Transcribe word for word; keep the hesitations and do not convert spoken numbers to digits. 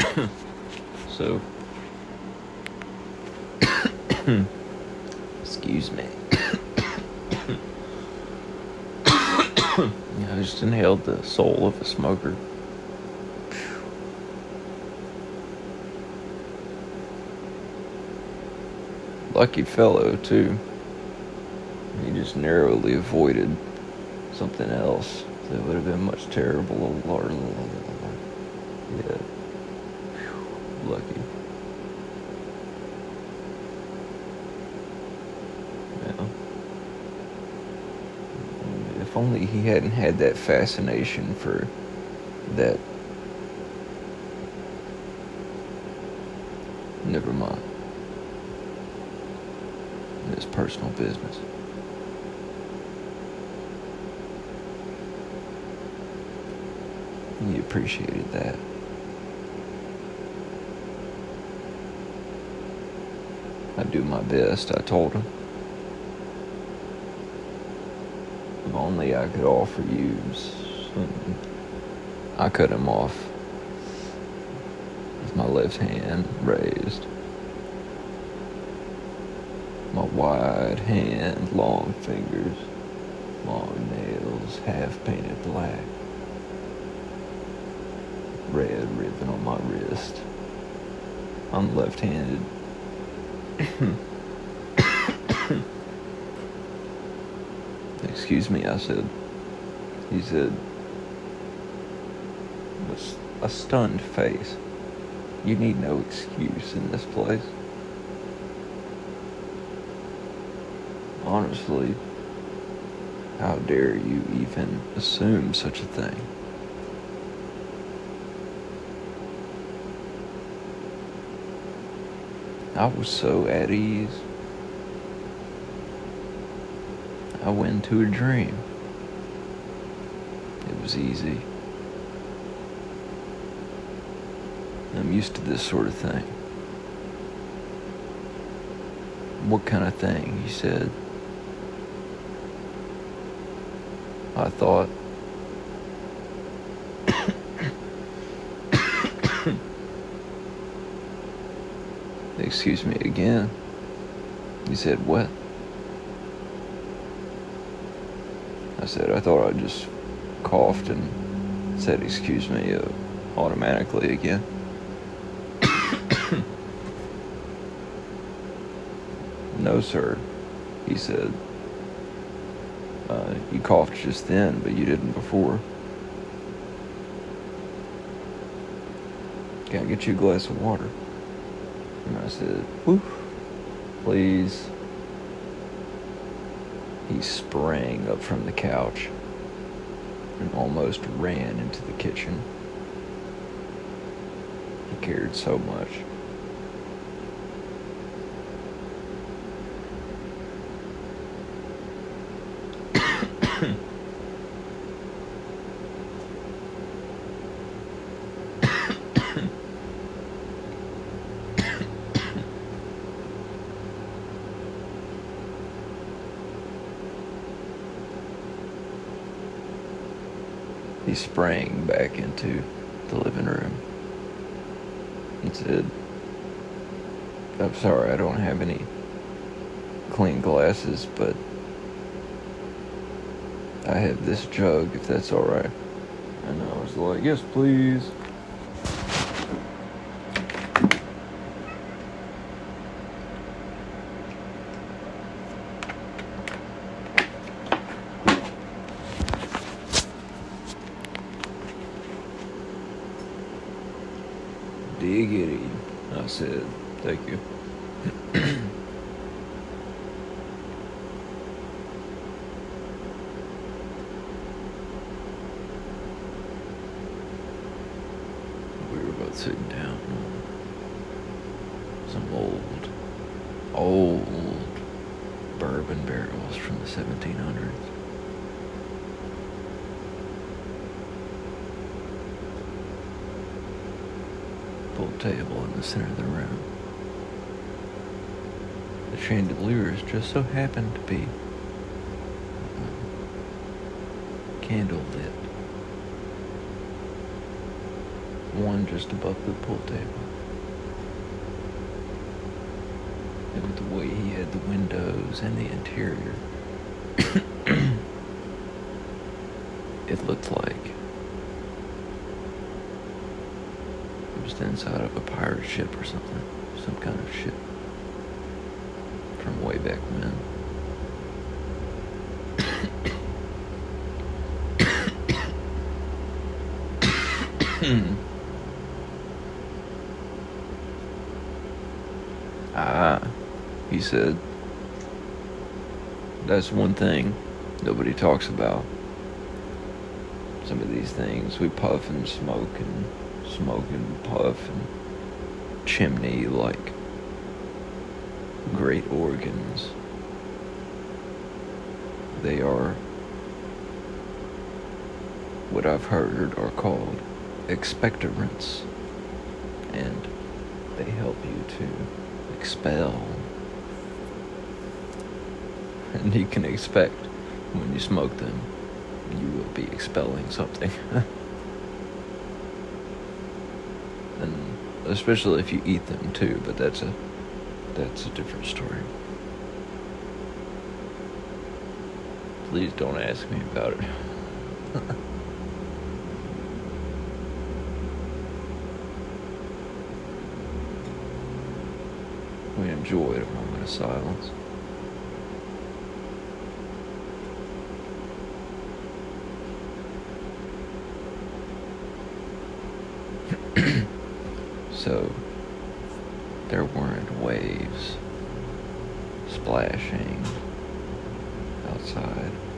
So, excuse me. I just inhaled the soul of a smoker. Lucky fellow, too. He just narrowly avoided something else that would have been much terrible. Yeah. Lucky. Yeah. If only he hadn't had that fascination for that. Never mind. It's personal business. He appreciated that. I do my best, I told him. If only I could offer you something. I cut him off with my left hand raised. My wide hand, long fingers, long nails, half painted black. Red ribbon on my wrist. I'm left-handed. Excuse me, I said. He said, with a stunned face, "You need no excuse in this place." Honestly, how dare you even assume such a thing? I was so at ease. I went into a dream. It was easy. I'm used to this sort of thing. What kind of thing? He said. I thought. Excuse me again. He said, "What?" I said, "I thought I just coughed and said, excuse me, uh, automatically again." "No, sir," he said. Uh, you coughed just then, but you didn't before. Can I get you a glass of water?" And I said, "Whew, please." He sprang up from the couch and almost ran into the kitchen. He cared so much. He sprang back into the living room and said, "I'm sorry, I don't have any clean glasses, but I have this jug, if that's all right." And I was like, "Yes, please." "Diggity," I said. "Thank you." We were both sitting down on some old, old bourbon barrels from the seventeen hundreds. Pool table in the center of the room. The chandeliers just so happened to be um, candle lit. one just above the pool table. And with the way he had the windows and the interior, it looked like it was the inside of a pirate ship or something. Some kind of ship from way back when. Ah, he said, that's one thing nobody talks about. Some of these things we puff and smoke and smoke and puff and chimney like great organs. They are what I've heard are called expectorants, and they help you to expel. And you can expect when you smoke them, you will be expelling something. And especially if you eat them too, but that's a that's a different story. Please don't ask me about it. We enjoyed a moment of silence. So, there weren't waves splashing outside.